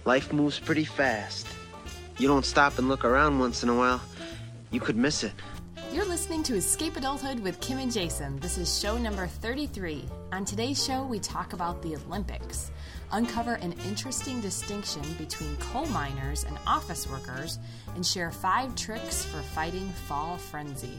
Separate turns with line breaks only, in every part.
Life moves pretty fast. You don't stop and look around once in a while, you could miss it.
You're listening to Escape Adulthood with Kim and Jason. This is show number 33. On today's show, we talk about the Olympics, uncover an interesting distinction between coal miners and office workers, and share 5 tricks for fighting fall frenzy.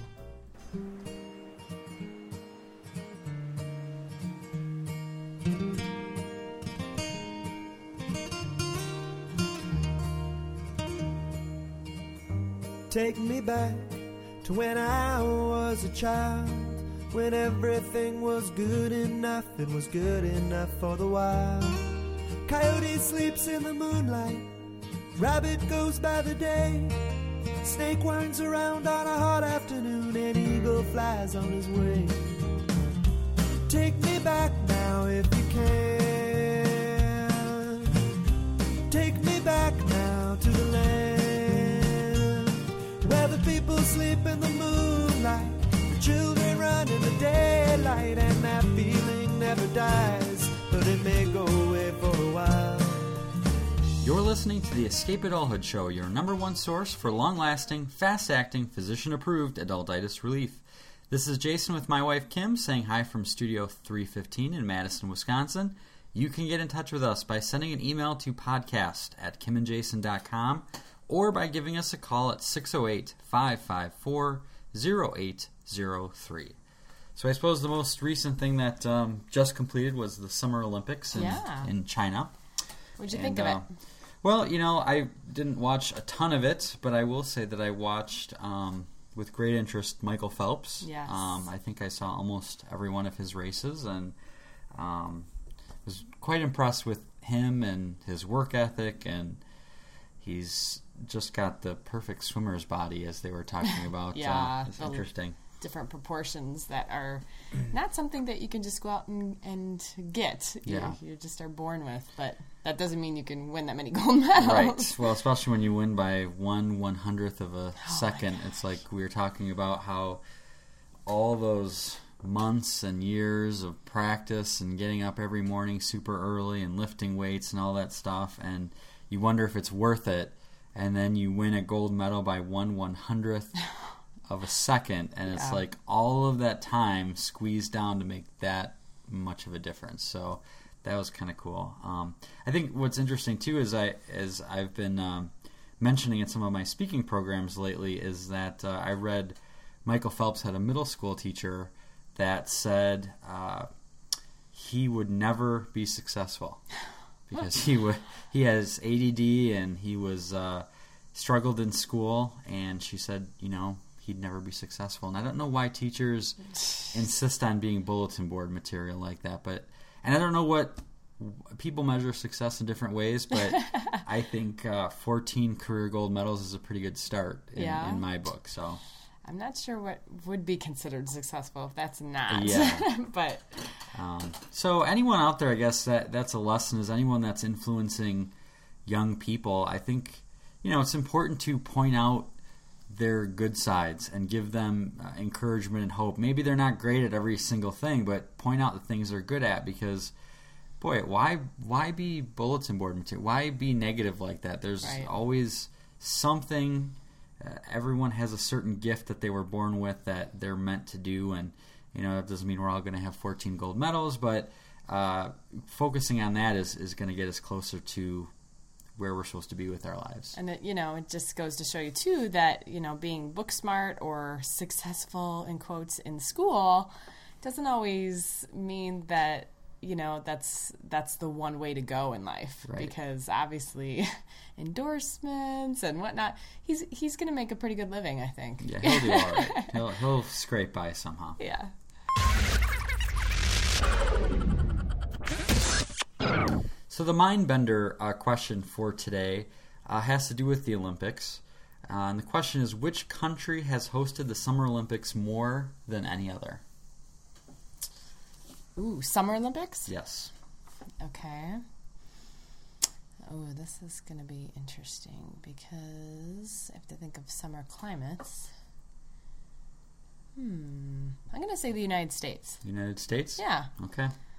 Take me back to when I was a child, when everything was good enough, it was good enough for the wild. Coyote sleeps in the moonlight, rabbit goes by the day, snake winds around on a hot afternoon, and eagle flies on his way. Take me back now if you can. Take me back now to the land where the people sleep in the moonlight, the children run in the daylight, and that feeling never dies, but it may go away for a while.
You're listening to the Escape Adulthood Show, your number one source for long-lasting, fast-acting, physician-approved adultitis relief. This is Jason with my wife Kim saying hi from Studio 315 in Madison, Wisconsin. You can get in touch with us by sending an email to podcast@kimandjason.com or by giving us a call at 608-554-0803. So I suppose the most recent thing that just completed was the Summer Olympics in China.
What'd you think of it?
Well, you know, I didn't watch a ton of it, but I will say that I watched with great interest Michael Phelps.
Yes.
I think I saw almost every one of his races and was quite impressed with him and his work ethic, and he's just got the perfect swimmer's body, as they were talking about.
Yeah,
it's interesting.
Different proportions that are not something that you can just go out and get. You just are born with, but that doesn't mean you can win that many gold medals.
Right. Well, especially when you win by 1/100th of a second. It's like we were talking about how all those months and years of practice and getting up every morning super early and lifting weights and all that stuff, and you wonder if it's worth it, and then you win a gold medal by 1/100th of a second, and it's like all of that time squeezed down to make that much of a difference. So that was kind of cool. I think what's interesting too is I've been mentioning in some of my speaking programs lately is that I read Michael Phelps had a middle school teacher that said he would never be successful because he has ADD and he was struggled in school, and she said, you know, he'd never be successful. And I don't know why teachers insist on being bulletin board material like that, and I don't know what people measure success in different ways, but I think 14 career gold medals is a pretty good start in my book. So
I'm not sure what would be considered successful if that's not.
Yeah.
But
so anyone out there, I guess that's a lesson, is anyone that's influencing young people, I think, you know, it's important to point out their good sides and give them encouragement and hope. Maybe they're not great at every single thing, but point out the things they're good at, because boy, why be bulletin board material? Why be negative like that? There's always something. Everyone has a certain gift that they were born with that they're meant to do, and you know, that doesn't mean we're all going to have 14 gold medals, but focusing on that is going to get us closer to where we're supposed to be with our lives.
And it just goes to show you too that, you know, being book smart or successful in quotes in school doesn't always mean that, you know, that's the one way to go in life.
Right.
Because obviously endorsements and whatnot, he's going to make a pretty good living, I think.
Yeah, he'll do all right. He'll scrape by somehow.
Yeah.
So the mind-bender question for today has to do with the Olympics. And the question is, which country has hosted the Summer Olympics more than any other?
Ooh, Summer Olympics?
Yes.
Okay. Oh, this is going to be interesting because I have to think of summer climates. I'm going to say the United States.
United States?
Yeah.
Okay.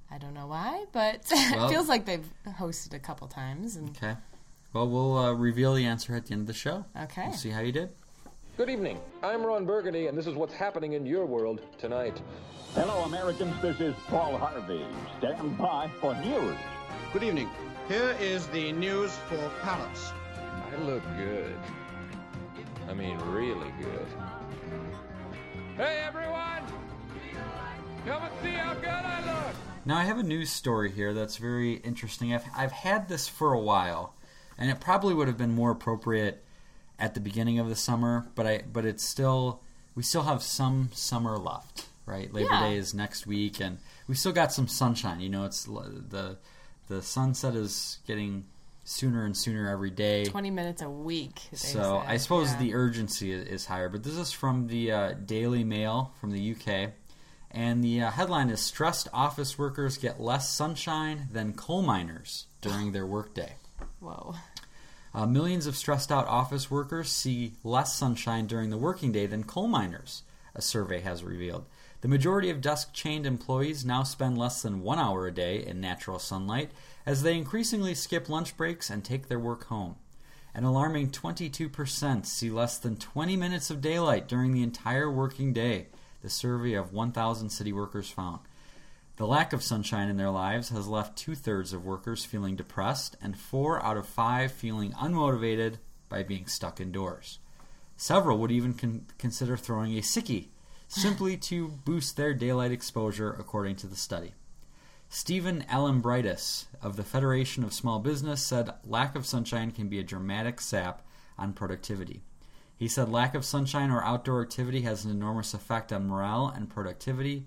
I don't know why, but it feels like they've hosted a couple times. And...
Okay. Well, we'll reveal the answer at the end of the show.
Okay.
We'll see how you did.
Good evening. I'm Ron Burgundy, and this is what's happening in your world tonight.
Hello, Americans. This is Paul Harvey. Stand by for news.
Good evening. Here is the news for Palace.
I look good. I mean, really good. Hey, everyone! Come and see how good I look!
Now, I have a news story here that's very interesting. I've had this for a while, and it probably would have been more appropriate at the beginning of the summer, but it's still, we still have some summer left, right? Labor Day is next week, and we still got some sunshine. You know, it's the sunset is getting sooner and sooner every day.
20 minutes a week.
So I suppose the urgency is higher. But this is from the Daily Mail from the UK. And the headline is, stressed office workers get less sunshine than coal miners during their workday.
Whoa.
Millions of stressed out office workers see less sunshine during the working day than coal miners, a survey has revealed. The majority of desk-chained employees now spend less than 1 hour a day in natural sunlight as they increasingly skip lunch breaks and take their work home. An alarming 22% see less than 20 minutes of daylight during the entire working day, the survey of 1,000 city workers found. The lack of sunshine in their lives has left 2/3 of workers feeling depressed and 4 out of 5 feeling unmotivated by being stuck indoors. Several would even consider throwing a sickie simply to boost their daylight exposure, according to the study. Stephen Alambritis of the Federation of Small Business said lack of sunshine can be a dramatic sap on productivity. He said lack of sunshine or outdoor activity has an enormous effect on morale and productivity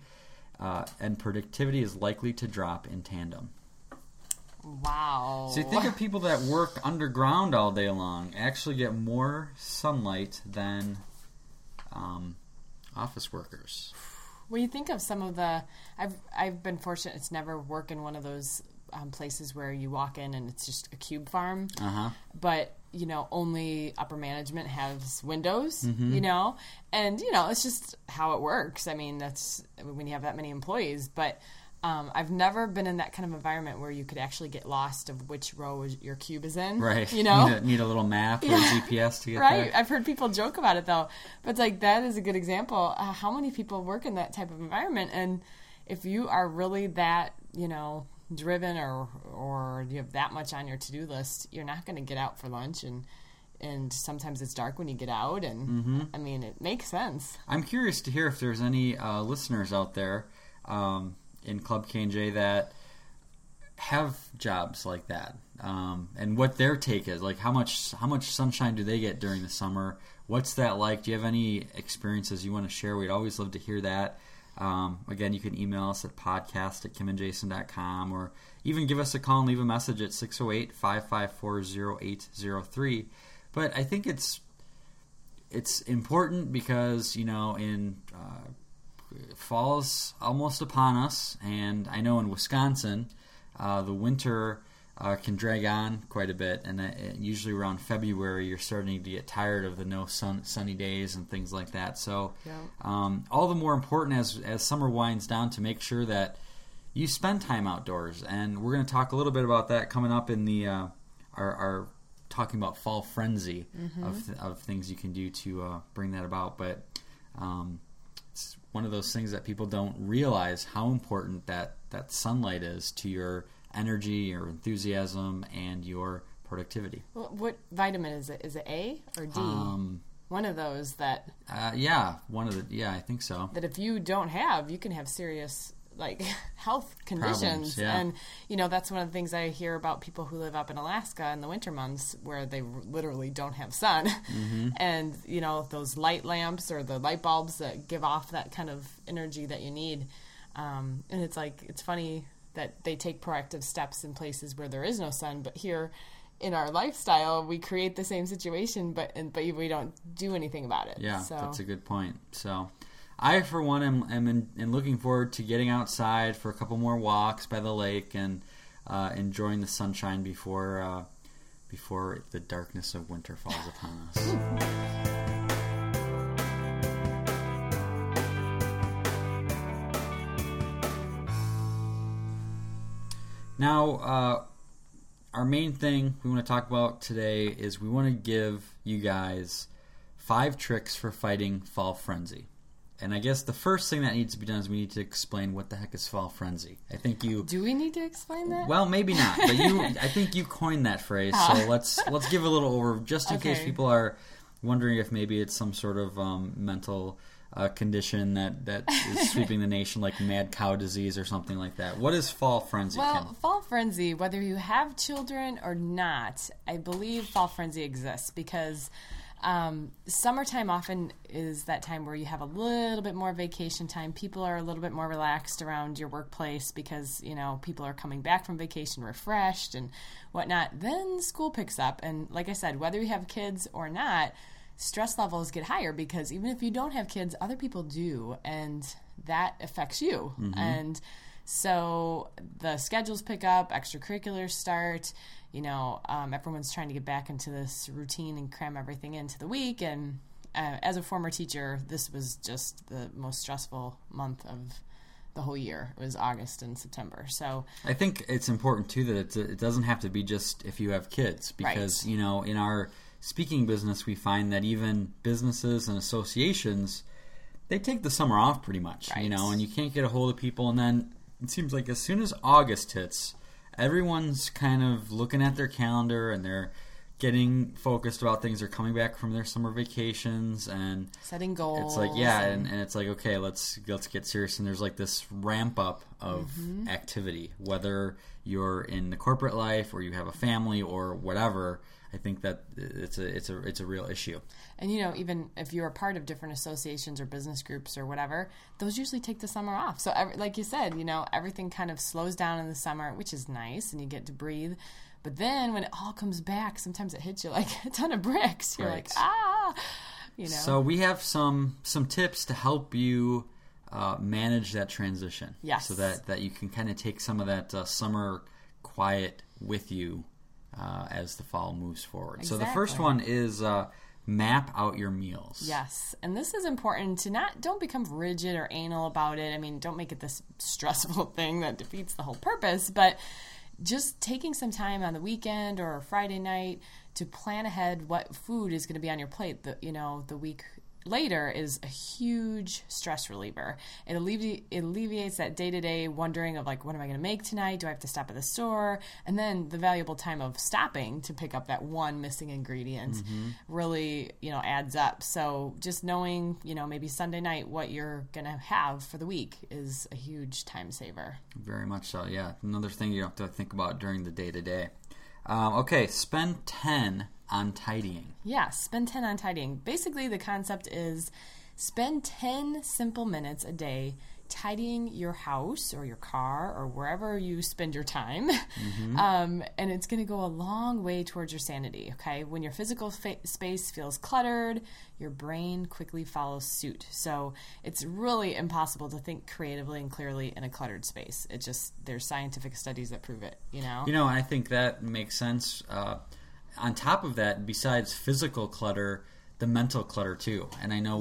is likely to drop in tandem.
Wow.
So you think of people that work underground all day long actually get more sunlight than office workers.
When you think of some of the, I've been fortunate to never work in one of those places where you walk in and it's just a cube farm. But you know, only upper management has windows. You know, and you know, it's just how it works. I mean, that's when you have that many employees. But I've never been in that kind of environment where you could actually get lost of which row your cube is in.
Right.
You know,
need a little map or GPS to get
right.
there.
I've heard people joke about it though, but it's like that is a good example. How many people work in that type of environment? And if you are really that, you know, driven or you have that much on your to-do list, you're not going to get out for lunch, and sometimes it's dark when you get out, and I mean, it makes sense.
I'm curious to hear if there's any listeners out there in Club K&J that have jobs like that, and what their take is. Like, how much sunshine do they get during the summer? What's that like? Do you have any experiences you want to share? We'd always love to hear that. Again, you can email us at podcast@kimandjason.com, or even give us a call and leave a message at 608-554-0803. But I think it's important because, you know, in fall's almost upon us, and I know in Wisconsin, the winter can drag on quite a bit, and usually around February you're starting to get tired of the sunny days and things like that. So all the more important as summer winds down to make sure that you spend time outdoors. And we're going to talk a little bit about that coming up in the our talking about fall frenzy of things you can do to bring that about. But it's one of those things that people don't realize how important that sunlight is to your energy, your enthusiasm, and your productivity.
Well, what vitamin is it? Is it A or D? One of those that.
One of the. Yeah, I think so.
That if you don't have, you can have serious like health conditions.
Problems, yeah.
And you know, that's one of the things I hear about people who live up in Alaska in the winter months where they literally don't have sun. And you know, those light lamps or the light bulbs that give off that kind of energy that you need. And it's like, it's funny that they take proactive steps in places where there is no sun, but here in our lifestyle we create the same situation, but we don't do anything about it.
Yeah,
so.
That's a good point. So I, for one, am looking forward to getting outside for a couple more walks by the lake and enjoying the sunshine before the darkness of winter falls upon us. Now, our main thing we want to talk about today is we want to give you guys 5 tricks for fighting fall frenzy. And I guess the first thing that needs to be done is we need to explain what the heck is fall frenzy. I think you...
Do we need to explain that?
Well, maybe not. But I think you coined that phrase. So let's give a little over, just in case people are wondering if maybe it's some sort of mental condition that is sweeping the nation, like mad cow disease or something like that. What is fall frenzy,
Well,
Kim?
fall frenzy, whether you have children or not, I believe fall frenzy exists because... summertime often is that time where you have a little bit more vacation time. People are a little bit more relaxed around your workplace because, people are coming back from vacation refreshed and whatnot. Then school picks up. And like I said, whether you have kids or not, stress levels get higher because even if you don't have kids, other people do. And that affects you. Mm-hmm. And so the schedules pick up, extracurriculars start. Everyone's trying to get back into this routine and cram everything into the week. And as a former teacher, this was just the most stressful month of the whole year. It was August and September. So
I think it's important, too, that it doesn't have to be just if you have kids. Because, in our speaking business, we find that even businesses and associations, they take the summer off pretty much, and you can't get a hold of people. And then it seems like as soon as August hits, everyone's kind of looking at their calendar and they're getting focused about things. They're coming back from their summer vacations and
setting goals.
It's like, and it's like, okay, let's get serious. And there's like this ramp up of activity, whether you're in the corporate life or you have a family or whatever. I think that it's a real issue. And
even if you're a part of different associations or business groups or whatever, those usually take the summer off. So like you said, everything kind of slows down in the summer, which is nice, and you get to breathe. But then when it all comes back, sometimes it hits you like a ton of bricks. You're like,
So we have some tips to help you manage that transition.
Yes.
So that you can kind of take some of that summer quiet with you as the fall moves forward.
Exactly.
So the first one is map out your meals.
Yes, and this is important to don't become rigid or anal about it. I mean, don't make it this stressful thing that defeats the whole purpose, but just taking some time on the weekend or Friday night to plan ahead what food is going to be on your plate the week later is a huge stress reliever. It alleviates that day-to-day wondering of like, what am I going to make tonight? Do I have to stop at the store? And then the valuable time of stopping to pick up that one missing ingredient really, adds up. So just knowing, maybe Sunday night what you're going to have for the week is a huge time saver.
Very much so, yeah. Another thing you have to think about during the day-to-day. Okay, spend 10 on tidying.
Yeah, spend 10 on tidying. Basically, the concept is spend 10 simple minutes a day tidying your house or your car or wherever you spend your time. And it's going to go a long way towards your sanity, okay? When your physical space feels cluttered, your brain quickly follows suit. So it's really impossible to think creatively and clearly in a cluttered space. There's scientific studies that prove it,
I think that makes sense. On top of that, besides physical clutter, the mental clutter too. And I know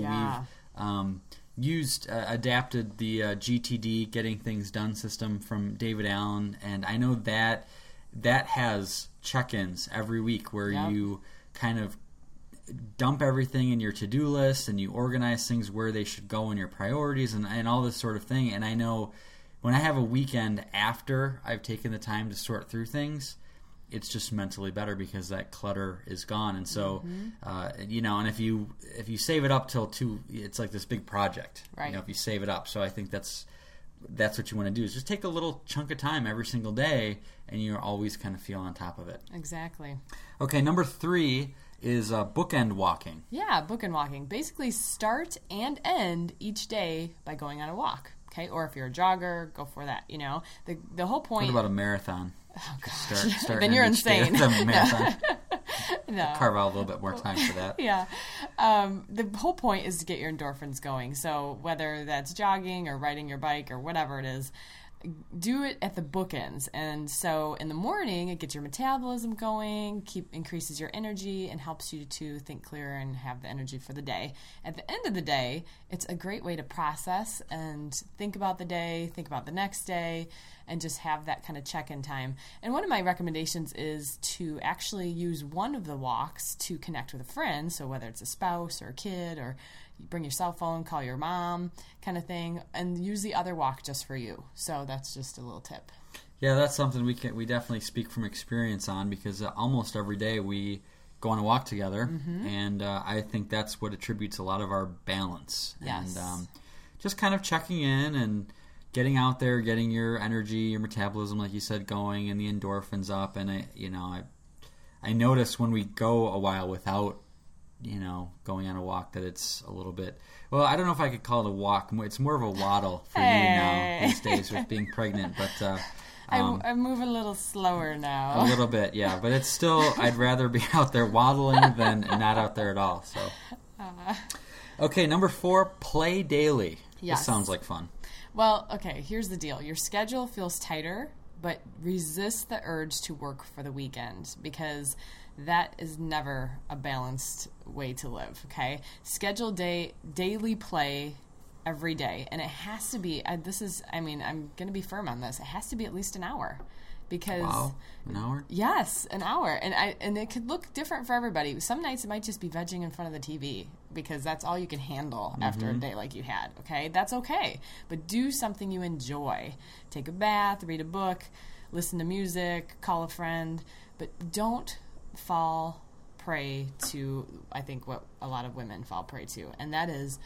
we've adapted the GTD, Getting Things Done system from David Allen, and I know that has check-ins every week where you kind of dump everything in your to-do list and you organize things where they should go in your priorities and all this sort of thing. And I know when I have a weekend after I've taken the time to sort through things, it's just mentally better because that clutter is gone. And so, and if you save it up till it's like this big project,
right?
If you save it up. So I think that's what you want to do is just take a little chunk of time every single day and you always kind of feel on top of it.
Exactly.
Okay. Number 3 is bookend walking.
Yeah. Bookend walking. Basically start and end each day by going on a walk. Okay. Or if you're a jogger, go for that. The whole point.
What about a marathon?
Oh, gosh.
Start
Then you're insane.
Marathon.
No.
Carve out a little bit more time for that.
Yeah. The whole point is to get your endorphins going. So whether that's jogging or riding your bike or whatever it is, do it at the bookends. And so in the morning, it gets your metabolism going, increases your energy, and helps you to think clearer and have the energy for the day. At the end of the day, it's a great way to process and think about the day, think about the next day, and just have that kind of check-in time. And one of my recommendations is to actually use one of the walks to connect with a friend, so whether it's a spouse or a kid, or you bring your cell phone, call your mom, kind of thing, and use the other walk just for you. So that's just a little tip.
Yeah, that's something we definitely speak from experience on, because almost every day we go on a walk together, and I think that's what attributes a lot of our balance.
Yes.
And just kind of checking in and getting out there, getting your energy, your metabolism, like you said, going, and the endorphins up. And I notice when we go a while without going on a walk that it's a little bit, well, I don't know if I could call it a walk. It's more of a waddle for you now these days with being pregnant. But
I move a little slower now.
A little bit, yeah. But it's still, I'd rather be out there waddling than not out there at all. So, okay, number 4, play daily.
Yes.
This sounds like fun.
Well, okay, here's the deal. Your schedule feels tighter, but resist the urge to work for the weekend, because that is never a balanced way to live, okay? Schedule daily play every day, and it has to be, I'm going to be firm on this, it has to be at least an hour. Because
wow, an hour?
Yes, an hour. And it could look different for everybody. Some nights it might just be vegging in front of the TV, because that's all you can handle after a day like you had, okay? That's okay. But do something you enjoy. Take a bath, read a book, listen to music, call a friend. But don't fall prey to, I think, what a lot of women fall prey to. And that is,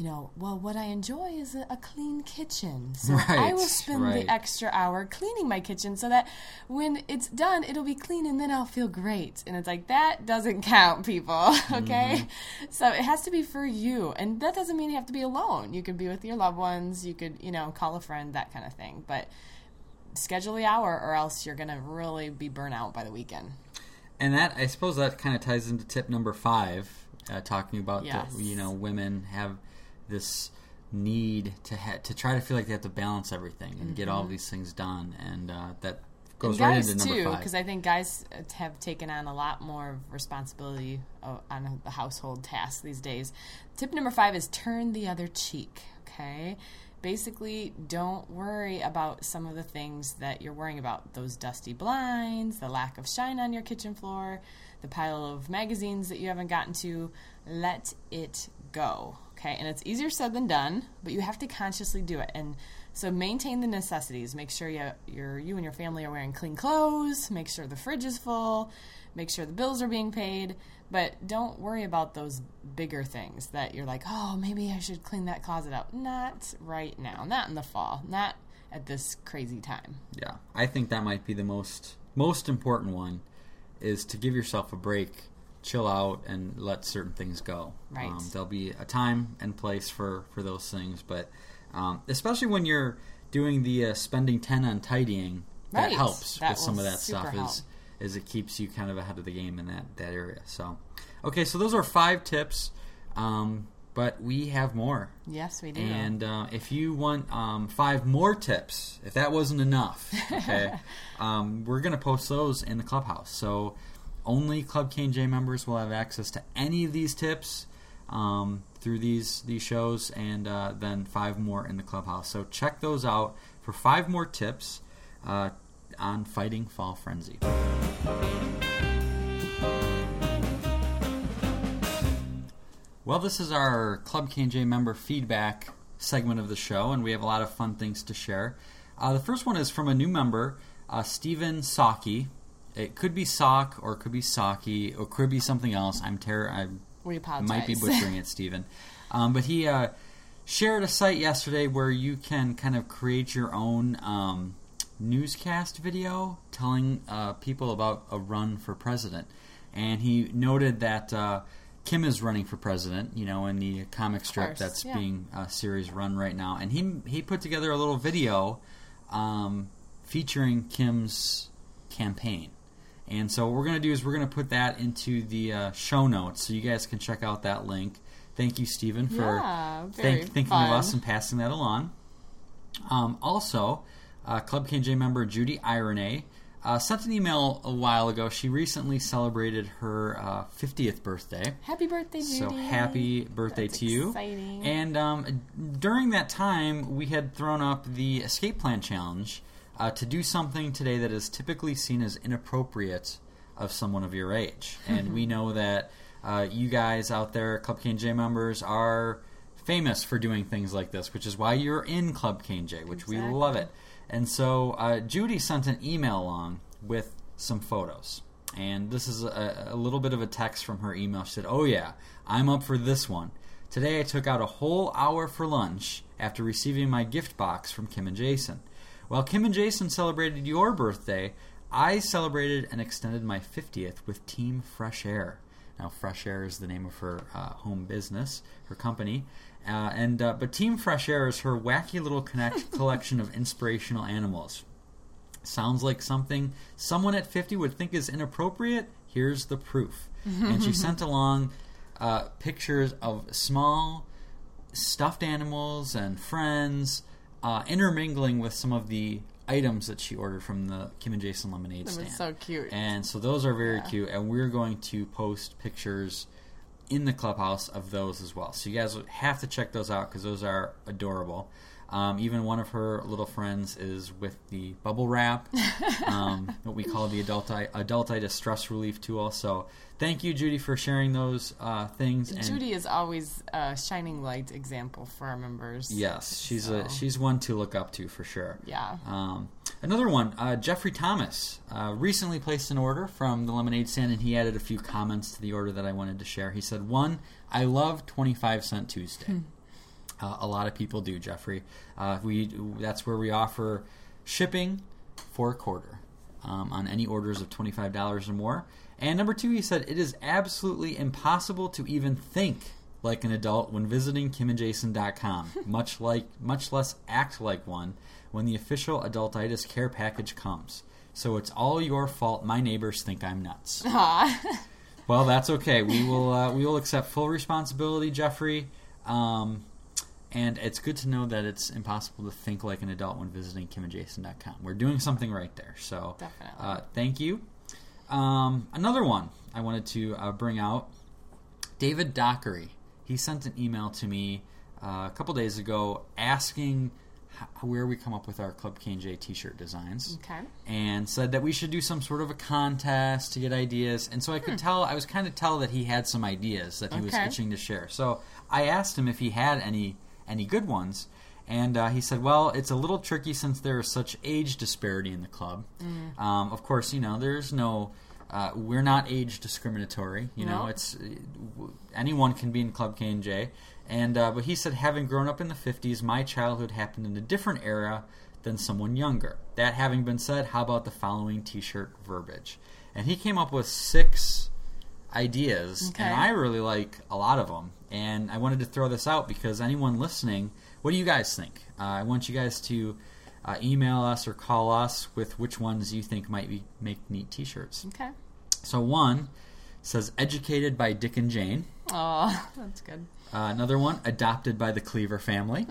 what I enjoy is a clean kitchen. So I will spend the extra hour cleaning my kitchen so that when it's done, it'll be clean and then I'll feel great. And it's like, that doesn't count, people, okay? So it has to be for you. And that doesn't mean you have to be alone. You could be with your loved ones. You could, call a friend, that kind of thing. But schedule the hour, or else you're going to really be burnt out by the weekend.
And that, I suppose that kind of ties into tip number 5, talking about women have this need to try to feel like they have to balance everything and get all of these things done, and that goes right into number 5.
Guys too, because I think guys have taken on a lot more responsibility on the household tasks these days. Tip number 5 is turn the other cheek. Okay, basically, don't worry about some of the things that you're worrying about. Those dusty blinds, the lack of shine on your kitchen floor, the pile of magazines that you haven't gotten to. Let it go. Okay, and it's easier said than done, but you have to consciously do it. And so maintain the necessities. Make sure you and your family are wearing clean clothes. Make sure the fridge is full. Make sure the bills are being paid. But don't worry about those bigger things that you're like, oh, maybe I should clean that closet out. Not right now. Not in the fall. Not at this crazy time.
Yeah, I think that might be the most important one, is to give yourself a break, chill out, and let certain things go.
Right.
There'll be a time and place for those things, but especially when you're doing the spending 10 on tidying, that helps with some of that stuff. Is it keeps you kind of ahead of the game in that area. So, okay, so those are 5 tips, but we have more.
Yes, we do.
And if you want 5 more tips, if that wasn't enough, okay, we're going to post those in the clubhouse. So only Club K&J members will have access to any of these tips through these shows, and then 5 more in the clubhouse. So check those out for 5 more tips on fighting fall frenzy. Well, this is our Club K&J member feedback segment of the show, and we have a lot of fun things to share. The first one is from a new member, Stephen Saki. It could be Sock, or it could be Saki, or it could be something else.
We apologize.
Might be butchering it, Stephen. But he shared a site yesterday where you can kind of create your own newscast video telling people about a run for president. And he noted that Kim is running for president, in the comic strip that's being series run right now. And he put together a little video featuring Kim's campaign. And so what we're going to do is we're going to put that into the show notes so you guys can check out that link. Thank you, Stephen, for thinking of us and passing that along. Also, Club K&J member Judy Irene sent an email a while ago. She recently celebrated her 50th birthday.
Happy birthday, Judy.
So happy birthday
That's
to you.
Exciting.
And during that time, we had thrown up the Escape Plan Challenge to do something today that is typically seen as inappropriate of someone of your age. And we know that you guys out there, Club K&J members, are famous for doing things like this, which is why you're in Club K&J, which we love it. And so Judy sent an email along with some photos. And this is a little bit of a text from her email. She said, "Oh yeah, I'm up for this one. Today I took out a whole hour for lunch after receiving my gift box from Kim and Jason. While Kim and Jason celebrated your birthday, I celebrated and extended my 50th with Team Fresh Air." Now, Fresh Air is the name of her home business, her company. But Team Fresh Air is her wacky little collection of inspirational animals. Sounds like something someone at 50 would think is inappropriate? Here's the proof. And she sent along pictures of small stuffed animals and friends intermingling with some of the items that she ordered from the Kim and Jason lemonade stand.
That was so cute.
And so those are very cute, and we're going to post pictures in the clubhouse of those as well. So you guys have to check those out because those are adorable. Even one of her little friends is with the bubble wrap, what we call the adultitis stress relief tool. So thank you, Judy, for sharing those things. And
Judy is always a shining light example for our members.
yes, she's one to look up to for sure.
Yeah.
Another one, Jeffrey Thomas recently placed an order from the lemonade stand, and he added a few comments to the order that I wanted to share. He said, "1, I love 25-cent Tuesday." A lot of people do, Jeffrey. That's where we offer shipping for a quarter on any orders of $25 or more. And number 2, he said, "It is absolutely impossible to even think like an adult when visiting KimandJason.com, much less act like one when the official adultitis care package comes. So it's all your fault my neighbors think I'm nuts." Well, that's okay. We will accept full responsibility, Jeffrey. And it's good to know that it's impossible to think like an adult when visiting KimandJason.com. We're doing something right there. So thank you. Another one I wanted to bring out, David Dockery. He sent an email to me a couple days ago asking where we come up with our Club K&J t-shirt designs.
Okay.
And said that we should do some sort of a contest to get ideas. And so I could tell, I was kind of tell that he had some ideas that he was itching to share. So I asked him if he had any good ones, and he said, well, it's a little tricky since there is such age disparity in the club. Of course, there's no we're not age discriminatory. It's anyone can be in Club K&J. And but he said, having grown up in the 50s, my childhood happened in a different era than someone younger. That having been said, how about the following t-shirt verbiage? And he came up with 6 ideas, and I really like a lot of them. And I wanted to throw this out because anyone listening, what do you guys think? I want you guys to email us or call us with which ones you think might make neat t-shirts.
Okay.
So one says, educated by Dick and Jane.
Oh, that's good.
Another one, adopted by the Cleaver family.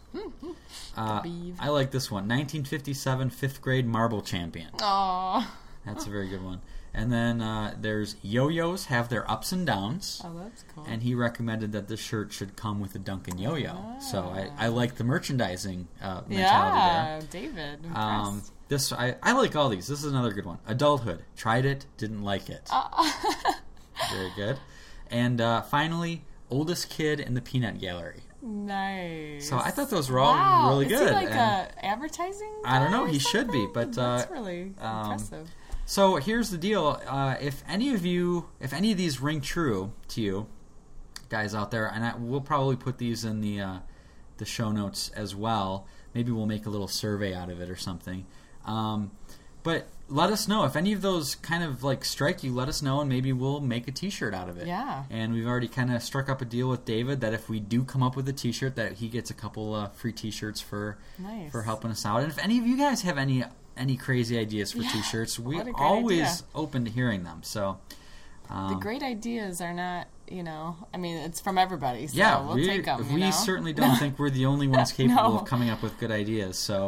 I like this one, 1957 5th grade marble champion.
Oh.
That's a very good one. And then there's yo-yos have their ups and downs.
Oh, that's cool.
And he recommended that this shirt should come with a Dunkin' yo-yo. So I like the merchandising mentality there.
Yeah, David.
I like all these. This is another good one. Adulthood. Tried it, didn't like it. Very good. And finally, oldest kid in the peanut gallery.
Nice.
So I thought those were all really good.
Is he like advertising?
I don't know. He should be, but
that's really impressive.
So here's the deal. If any of these ring true to you, guys out there, and we'll probably put these in the show notes as well. Maybe we'll make a little survey out of it or something. But let us know if any of those kind of like strike you. Let us know, and maybe we'll make a T-shirt out of it.
Yeah.
And we've already kind of struck up a deal with David that if we do come up with a T-shirt, that he gets a couple free T-shirts for helping us out. And if any of you guys have any crazy ideas for T-shirts, we're always open to hearing them. So
the great ideas are not, it's from everybody. So we'll take them.
We certainly don't think we're the only ones capable of coming up with good ideas. So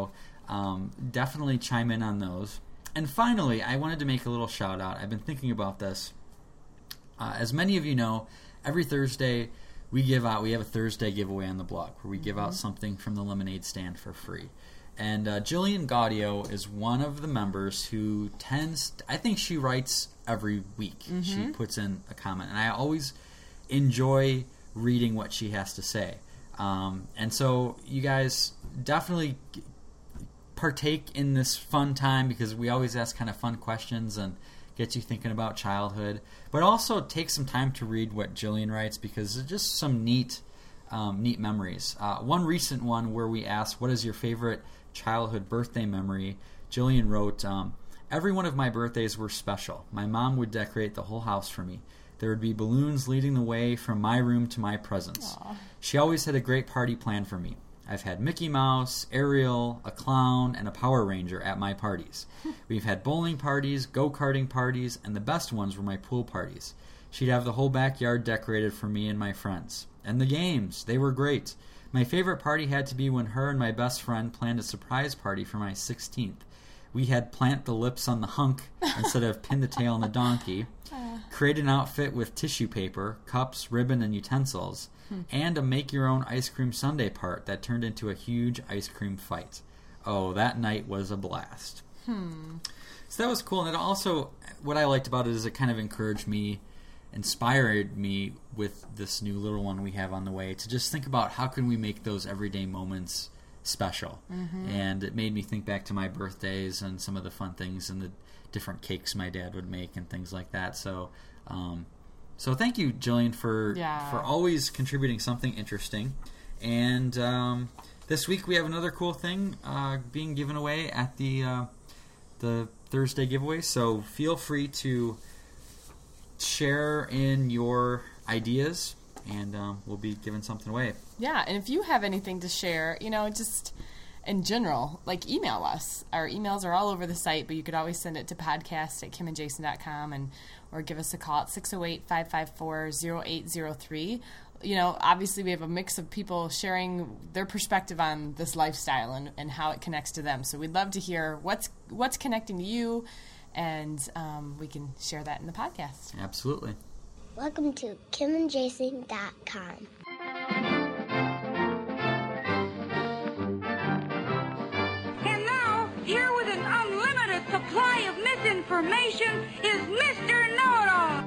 definitely chime in on those. And finally, I wanted to make a little shout out. I've been thinking about this. As many of you know, every Thursday we have a Thursday giveaway on the blog where we give out something from the lemonade stand for free. And Jillian Gaudio is one of the members who I think she writes every week. She puts in a comment. And I always enjoy reading what she has to say. And so you guys definitely partake in this fun time because we always ask kind of fun questions and get you thinking about childhood. But also take some time to read what Jillian writes because there's just some neat memories. One recent one where we asked, what is your favorite childhood birthday memory? Jillian wrote, every one of my birthdays were special. My mom would decorate the whole house for me. There would be balloons leading the way from my room to my presents. Aww. She always had a great party planned for me. I've had Mickey Mouse, Ariel, a clown, and a Power Ranger at my parties. We've had bowling parties, go-karting parties, and the best ones were my pool parties. She'd have the whole backyard decorated for me and my friends. And the games, they were great. My favorite party had to be when her and my best friend planned a surprise party for my 16th. We had plant the lips on the hunk instead of pin the tail on the donkey, create an outfit with tissue paper, cups, ribbon, and utensils, and a make-your-own ice cream sundae part that turned into a huge ice cream fight. Oh, that night was a blast. So that was cool. And it also, what I liked about it is it kind of inspired me with this new little one we have on the way to just think about how can we make those everyday moments special. And it made me think back to my birthdays and some of the fun things and the different cakes my dad would make and things like that. So so thank you, Jillian, for always contributing something interesting. And this week we have another cool thing being given away at the Thursday giveaway. So feel free to share in your ideas, and we'll be giving something away.
Yeah, and if you have anything to share, just in general, email us. Our emails are all over the site, but you could always send it to podcast@kimandjason.com or give us a call at 608-554-0803. Obviously we have a mix of people sharing their perspective on this lifestyle and how it connects to them. So we'd love to hear what's connecting to you, and we can share that in the podcast.
Absolutely.
Welcome to KimandJason.com.
And now, here with an unlimited supply of misinformation is Mr. Know-It-All.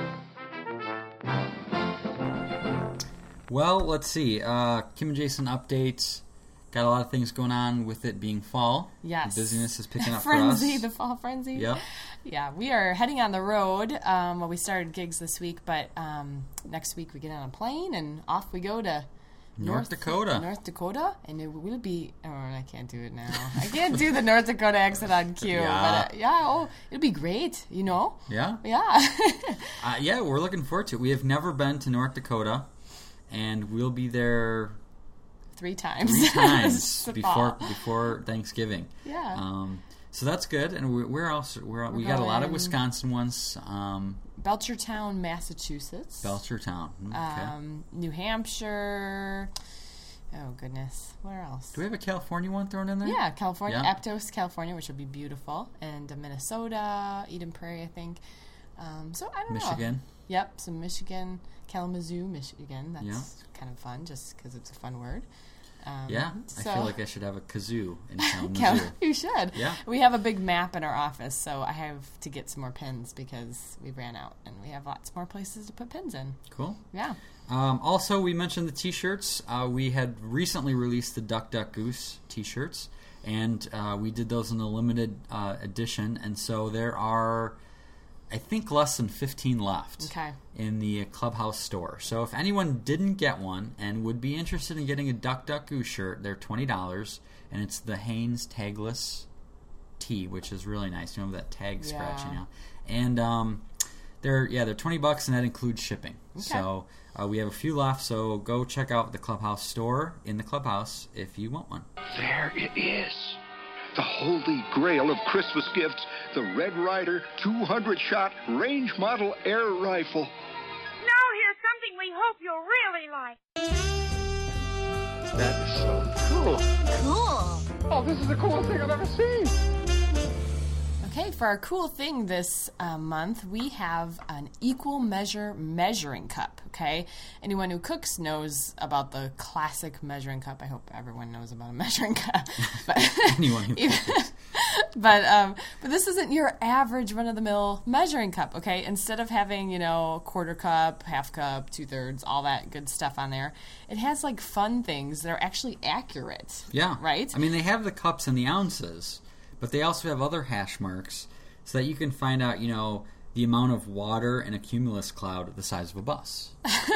Well, let's see. Kim and Jason updates. Got a lot of things going on with it being fall.
Yes.
The busyness is picking up
frenzy,
for us.
The fall frenzy.
Yep.
Yeah, we are heading on the road. We started gigs this week, but next week we get on a plane and off we go to
North Dakota.
North Dakota, and it will be... Oh, I can't do it now. I can't do the North Dakota accent on cue.
Yeah.
But, it'll be great,
Yeah?
Yeah.
Yeah, we're looking forward to it. We have never been to North Dakota, and we'll be there...
Three times
before Thanksgiving.
Yeah.
So that's good. And we got a lot of Wisconsin ones.
Belchertown, Massachusetts.
Belchertown. Okay.
New Hampshire. Oh, goodness. Where else?
Do we have a California one thrown in there?
Yeah, California. Yeah. Aptos, California, which will be beautiful. And Minnesota, Eden Prairie, I think. So I don't know.
Michigan.
Yep, some Michigan. Kalamazoo, Michigan. That's kind of fun just because it's a fun word.
I feel like I should have a kazoo in Kalamazoo.
You should.
Yeah.
We have a big map in our office, so I have to get some more pins because we ran out, and we have lots more places to put pins in.
Cool.
Yeah.
Also, we mentioned the T-shirts. We had recently released the Duck Duck Goose T-shirts, and we did those in a limited edition, and so there are... I think less than 15 left in the Clubhouse store. So if anyone didn't get one and would be interested in getting a Duck Duck Goose shirt, they're $20, and it's the Hanes tagless tee, which is really nice. You know, that tag scratch, And they're $20, and that includes shipping. Okay. So we have a few left, so go check out the Clubhouse store in the Clubhouse if you want one.
There it is. The holy grail of Christmas gifts, the Red Ryder 200-shot range model air rifle.
Now here's something we hope you'll really like.
That is so cool.
Cool.
Oh, this is the coolest thing I've ever seen.
Okay, for our cool thing this month, we have an equal measure measuring cup, okay? Anyone who cooks knows about the classic measuring cup. I hope everyone knows about a measuring cup. But
Anyone who cooks.
But this isn't your average run-of-the-mill measuring cup, okay? Instead of having, quarter cup, half cup, 2/3, all that good stuff on there, it has, like, fun things that are actually accurate.
Yeah.
Right?
I mean, they have the cups and the ounces, but they also have other hash marks so that you can find out, the amount of water in a cumulus cloud the size of a bus.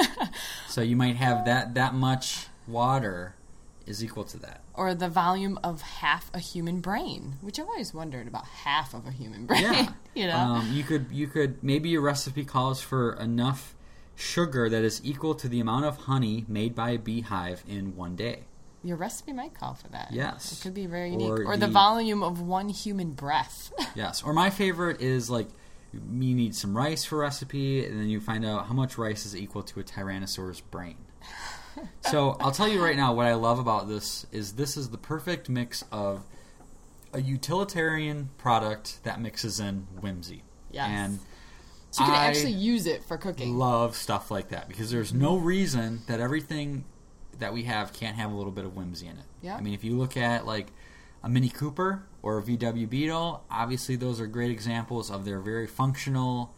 So you might have that much water is equal to that.
Or the volume of half a human brain, which I've always wondered about half of a human brain.
Yeah. You could maybe your recipe calls for enough sugar that is equal to the amount of honey made by a beehive in one day.
Your recipe might call for that.
Yes.
It could be very unique. Or the volume of one human breath.
Yes. Or my favorite is, like, you need some rice for recipe, and then you find out how much rice is equal to a Tyrannosaurus brain. So I'll tell you right now, what I love about this is the perfect mix of a utilitarian product that mixes in whimsy.
Yes.
And
so you can actually use it for cooking.
Love stuff like that, because there's no reason that everything that we have can't have a little bit of whimsy in it.
Yeah.
I mean, if you look at, like, a Mini Cooper or a VW Beetle, obviously those are great examples of their very functional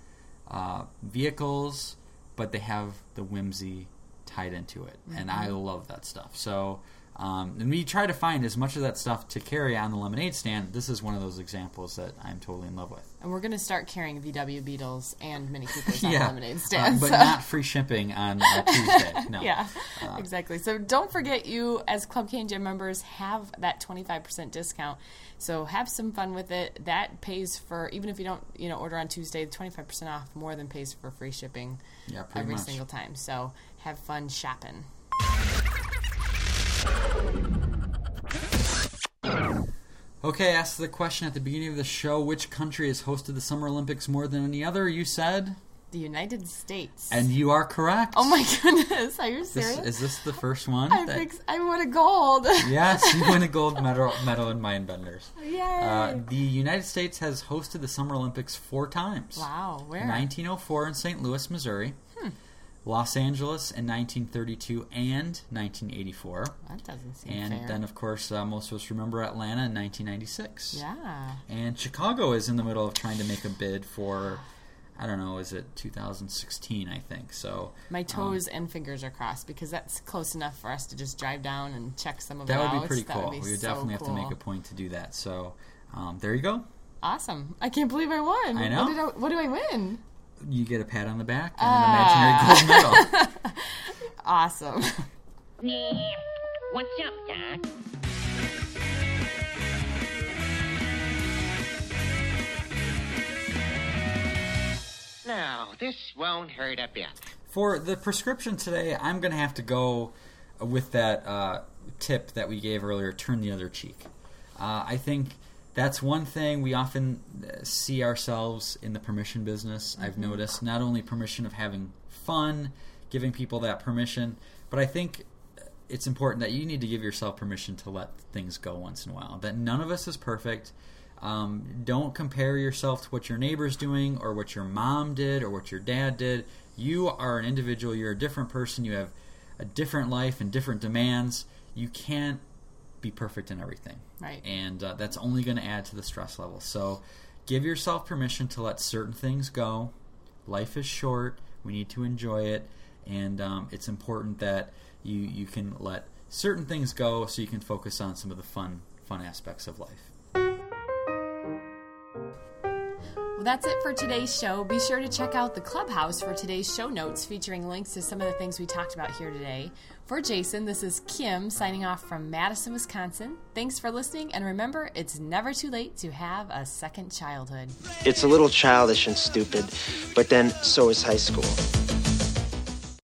vehicles, but they have the whimsy tied into it. Mm-hmm. And I love that stuff. So, and we try to find as much of that stuff to carry on the lemonade stand. This is one of those examples that I'm totally in love with. And
we're going to start carrying VW Beetles and Mini Coopers on the lemonade stand.
But not free shipping on Tuesday. No.
Yeah, exactly. So don't forget, you as Club K and J members have that 25% discount. So have some fun with it. That pays for, even if you don't order on Tuesday, 25% off more than pays for free shipping every single time. So have fun shopping.
Okay, asked the question at the beginning of the show, which country has hosted the Summer Olympics more than any other? You said?
The United States.
And you are correct.
Oh my goodness, are you serious?
Is this the first one?
I won a gold.
Yes, you won a gold medal in Mind Benders.
Yay!
The United States has hosted the Summer Olympics 4 times.
Wow, where?
1904 in St. Louis, Missouri. Los Angeles in 1932 and 1984.
That doesn't seem
fair. And then, of course, most of us remember Atlanta in 1996.
Yeah.
And Chicago is in the middle of trying to make a bid for, I don't know, is it 2016, I think. So
my toes and fingers are crossed, because that's close enough for us to just drive down and check some of it out.
That would be pretty cool. We would definitely have to make a point to do that. So there you go.
Awesome. I can't believe I won.
I know.
What do I win?
You get a pat on the back and an imaginary gold medal.
Awesome.
What's up, Doc?
No, this won't hurt a bit.
For the prescription today, I'm going to have to go with that tip that we gave earlier, turn the other cheek. I think that's one thing we often see ourselves in the permission business. I've noticed not only permission of having fun, giving people that permission, but I think it's important that you need to give yourself permission to let things go once in a while. That none of us is perfect. Don't compare yourself to what your neighbor's doing or what your mom did or what your dad did. You are an individual. You're a different person. You have a different life and different demands. You can't be perfect in everything.
Right.
And that's only going to add to the stress level. So give yourself permission to let certain things go. Life is short. We need to enjoy it. And it's important that you can let certain things go so you can focus on some of the fun aspects of life.
Well, that's it for today's show. Be sure to check out the Clubhouse for today's show notes featuring links to some of the things we talked about here today. For Jason, this is Kim signing off from Madison, Wisconsin. Thanks for listening, and remember, it's never too late to have a second childhood.
It's a little childish and stupid, but then so is high school.